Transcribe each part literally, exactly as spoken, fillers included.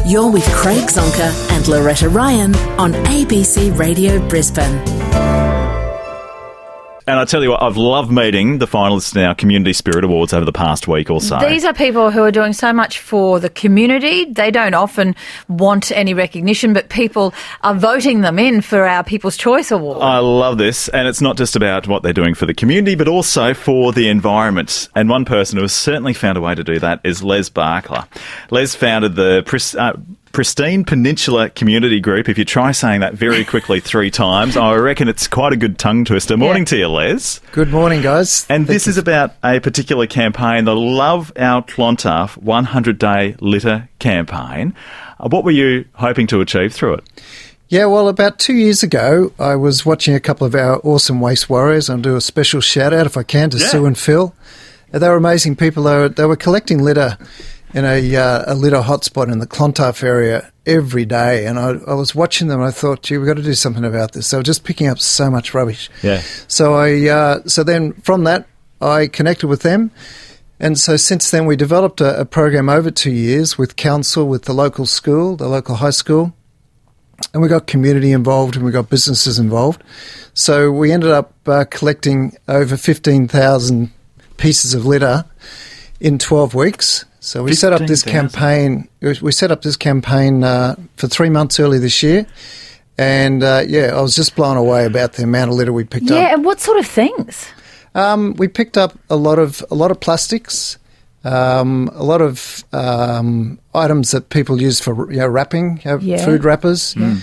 You're with Craig Zonka and Loretta Ryan on A B C Radio Brisbane. And I tell you what, I've loved meeting the finalists in our Community Spirit Awards over the past week or so. These are people who are doing so much for the community. They don't often want any recognition, but people are voting them in for our People's Choice Award. I love this. And it's not just about what they're doing for the community, but also for the environment. And one person who has certainly found a way to do that is Les Barkla. Les founded the... Pris- uh, Pristine Peninsula Community Group. If you try saying that very quickly three times, I reckon it's quite a good tongue twister. Morning yeah. to you, Les. Good morning, guys. And Thank this you. is about a particular campaign, the Love Our Clontarf one hundred day Litter campaign. Uh, what were you hoping to achieve through it? Yeah, well, about two years ago, I was watching a couple of our awesome waste warriors. I'll do a special shout-out, if I can, to yeah. Sue and Phil. They were amazing people. They were, they were collecting litter in a, uh, a litter hotspot in the Clontarf area every day, and I, I was watching them and I thought, gee, we've got to do something about this. They were just picking up so much rubbish. Yeah. So I, uh, so then from that, I connected with them, and so since then we developed a, a program over two years with council, with the local school, the local high school, and we got community involved and we got businesses involved. So we ended up uh, collecting over fifteen thousand pieces of litter in twelve weeks. So we set up this campaign. We set up this campaign uh, for three months early this year, and uh, yeah, I was just blown away about the amount of litter we picked yeah, up. Yeah, and what sort of things? Um, we picked up a lot of a lot of plastics, um, a lot of um, items that people use for you know, wrapping, you know, yeah. food wrappers. Mm.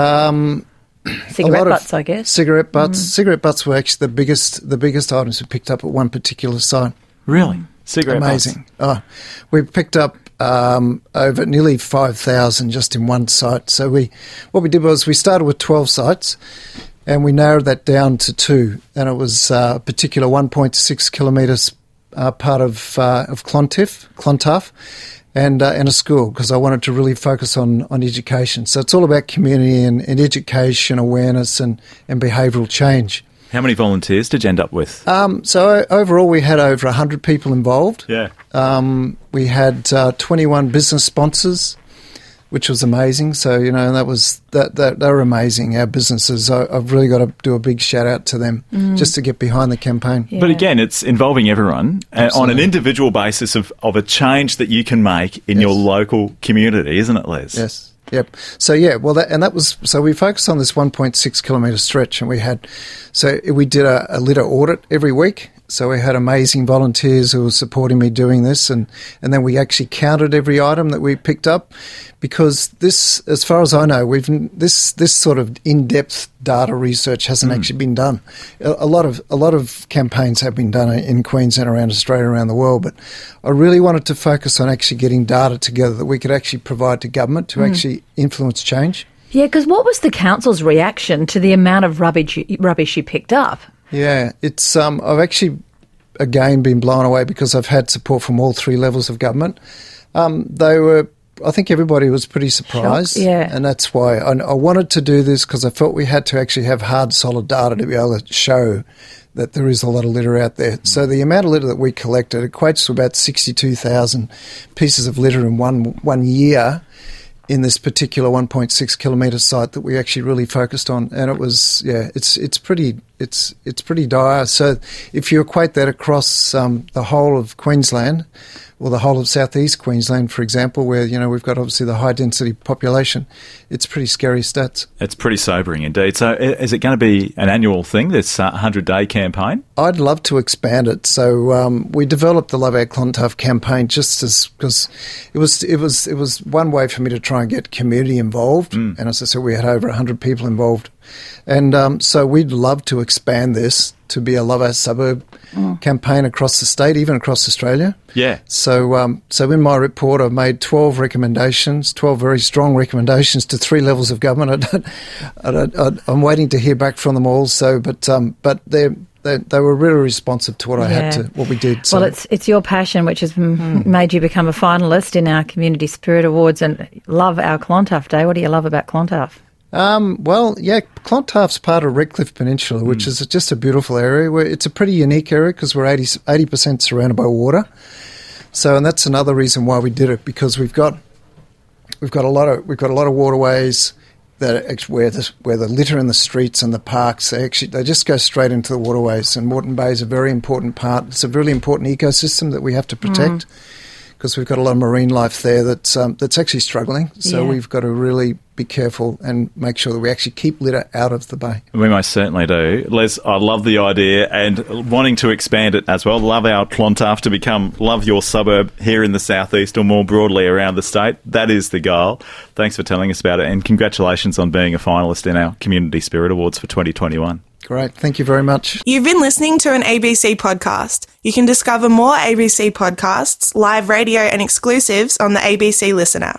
Um, cigarette butts, I guess. Cigarette butts. Mm. Cigarette butts were actually the biggest the biggest items we picked up at one particular site. Really? Cigarette Amazing. butts. Oh, we picked up um, over nearly five thousand just in one site. So we, what we did was we started with twelve sites, and we narrowed that down to two. And it was uh, a particular one point six kilometres uh, part of uh, of Clontarf, Clontarf, and uh, and a school, because I wanted to really focus on, on education. So it's all about community and, and education, awareness, and, and behavioural change. How many volunteers did you end up with? Um, so overall, we had over one hundred people involved. Yeah. Um, we had uh, twenty-one business sponsors, which was amazing. So, you know, that was that, that they were amazing, our businesses. I, I've really got to do a big shout out to them mm. just to get behind the campaign. Yeah. But again, it's involving everyone uh, on an individual basis of, of a change that you can make in yes. your local community, isn't it, Les? Yes. Yep. So yeah, well, that, and that was so we focused on this one point six kilometre stretch, and we had so we did a, a litter audit every week. So we had amazing volunteers who were supporting me doing this, and, and then we actually counted every item that we picked up, because this, as far as I know, we've this this sort of in-depth data research hasn't mm. actually been done. A, a lot of a lot of campaigns have been done in Queensland, around Australia, around the world, but I really wanted to focus on actually getting data together that we could actually provide to government to mm. actually influence change. Yeah, because what was the council's reaction to the amount of rubbish rubbish you picked up? Yeah, it's um, I've actually, again, been blown away because I've had support from all three levels of government. Um, they were, I think everybody was pretty surprised. Shocked, yeah. And that's why I, I wanted to do this, because I felt we had to actually have hard, solid data to be able to show that there is a lot of litter out there. Mm. So the amount of litter that we collected equates to about sixty-two thousand pieces of litter in one one year, in this particular one point six kilometre site that we actually really focused on. And it was, yeah, it's it's pretty it's it's pretty dire. So if you equate that across um, the whole of Queensland, or the whole of southeast Queensland, for example, where, you know, we've got obviously the high density population, it's pretty scary stats. It's pretty sobering indeed. So is it going to be an annual thing, this uh, one hundred day campaign? I'd love to expand it. So um, we developed the Love Our Clontarf campaign just as, because it was it was it was one way for me to try and get community involved. Mm. And as I said, we had over one hundred people involved. And um, so we'd love to expand this to be a Love Our Suburb mm. campaign across the state, even across Australia. Yeah. So um, so in my report, I've made twelve recommendations, twelve very strong recommendations to three levels of government. I don't, I don't, I, I'm waiting to hear back from them all. So, but um, but they're They, they were really responsive to what I yeah. had to, what we did. So. Well, it's it's your passion which has mm. made you become a finalist in our Community Spirit Awards and Love Our Clontarf Day. What do you love about Clontarf? Um, well, yeah, Clontarf's part of Redcliffe Peninsula, which mm. is just a beautiful area. Where it's a pretty unique area because we're eighty percent surrounded by water. So, and that's another reason why we did it, because we've got we've got a lot of we've got a lot of waterways that are actually where the where the litter in the streets and the parks, they actually they just go straight into the waterways. And Moreton Bay is a very important part. It's a really important ecosystem that we have to protect because mm. we've got a lot of marine life there that's um, that's actually struggling. So yeah. we've got to really be careful and make sure that we actually keep litter out of the bay. We most certainly do. Les, I love the idea and wanting to expand it as well. Love our Clontarf to become Love Your Suburb here in the southeast or more broadly around the state. That is the goal. Thanks for telling us about it and congratulations on being a finalist in our Community Spirit Awards for twenty twenty-one. Great. Thank you very much. You've been listening to an A B C podcast. You can discover more A B C podcasts, live radio and exclusives on the A B C Listen app.